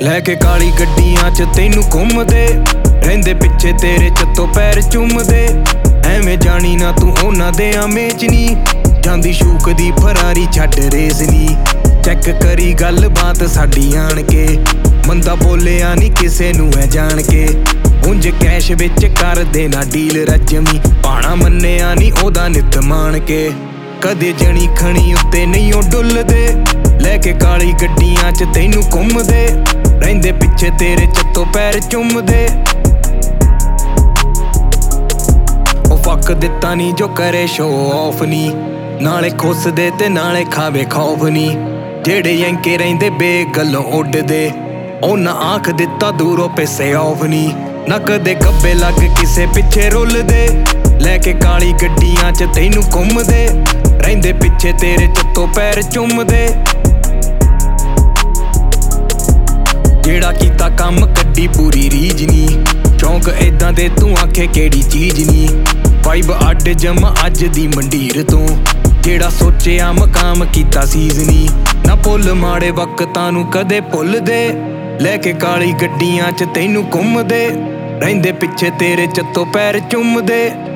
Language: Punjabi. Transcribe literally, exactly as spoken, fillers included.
ਲੈਕੇ ਕਾਲੀ ਗੱਡੀਆਂ ਚ ਤੈਨੂੰ ਘੁੰਮਦੇ ਰਹਿੰਦੇ ਪਿੱਛੇ ਤੇਰੇ ਚੱਤੋਂ ਪੈਰ ਚੁੰਮਦੇ। ਐਵੇਂ ਜਾਣੀ ਨਾ ਤੂੰ ਉਹਨਾਂ ਦੇ ਆਮੇਚ ਨੀ ਜਾਂਦੀ ਸ਼ੂਕ ਦੀ ਫਰਾਰੀ ਛੱਡ ਰੇਸ ਨੀ। ਚੈੱਕ ਕਰੀ ਗੱਲ ਬਾਤ ਸਾਡੀ ਆਣ ਕੇ ਬੰਦਾ ਬੋਲਿਆ ਨੀ ਕਿਸੇ ਨੂੰ ਐ ਜਾਣ ਕੇ। ਉਂਝ ਕੈਸ਼ ਵਿੱਚ ਕਰਦੇ ਨਾ ਡੀਲ ਰਜਮੀ ਪਾਣਾ ਮੰਨਿਆ ਨੀ ਉਹਦਾ ਨਿੱਤ ਮਾਣ ਕੇ। ਕਦੇ ਜਣੀ ਖਣੀ ਉੱਤੇ ਨਹੀਂ ਉਹ ਡੁੱਲਦੇ ਲੈਕੇ ਕਾਲੀ ਗੱਡੀਆਂ ਚ ਤੈਨੂੰ ਘੁੰਮਦੇ ਰਹਿੰਦੇ ਪਿੱਛੇ ਤੇਰੇ ਚੱਤੋਂ ਪੈਰ ਚੁੰਮਦੇ। ਉਹ ਫੱਕ ਦਿੱਤਾ ਨੀ ਜੋ ਕਰੇ ਸ਼ੋ ਆਫ ਨੀ ਨਾਲੇ ਖੁੱਸਦੇ ਤੇ ਨਾਲੇ ਖਾਵੇ ਖੌਫ ਨੀ। ਜਿਹੜੇ ਯੰਕੇ ਰਹਿੰਦੇ ਬੇਗੱਲੋਂ ਉੱਡਦੇ ਉਹਨਾਂ ਆਖ ਦਿੱਤਾ ਦੂਰੋਂ ਪੈਸੇ ਆਫ ਨੀ। ਨਾ ਕਦੇ ਕੱਬੇ ਲੱਗ ਕਿਸੇ ਪਿੱਛੇ ਰੁੱਲਦੇ ਲੈਕੇ ਕਾਲੀ ਗੱਡੀਆਂ ਚ ਤੈਨੂੰ ਘੁੰਮਦੇ ਰਹਿੰਦੇ ਪਿੱਛੇ ਤੇਰੇ ਚੱਤੋਂ ਪੈਰ ਚੁੰਮਦੇ। ਜਿਹੜਾ ਕੀਤਾ ਕੰਮ ਕੱਢੀ ਪੂਰੀ ਰੀਝ ਨੀ ਸ਼ੌਂਕ ਏਦਾਂ ਦੇ ਤੂੰ ਆਖੇ ਕਿਹੜੀ ਚੀਜ਼ ਨੀ। ਵਾਈਬ ਅੱਡ ਜਮਾ ਅੱਜ ਦੀ ਮੰਡੀਰ ਤੋਂ ਜਿਹੜਾ ਸੋਚਿਆ ਮਕਾਮ ਕੀਤਾ ਸੀਜ਼ ਨੀ। ਨਾ ਭੁੱਲ ਮਾੜੇ ਵਕਤਾਂ ਨੂੰ ਕਦੇ ਭੁੱਲਦੇ ਲੈਕੇ ਕਾਲੀ ਗੱਡੀਆਂ ਚ ਤੈਨੂੰ ਘੁੰਮਦੇ ਰਹਿੰਦੇ ਪਿੱਛੇ ਤੇਰੇ ਚੱਤੋਂ ਪੈਰ ਚੁੰਮਦੇ।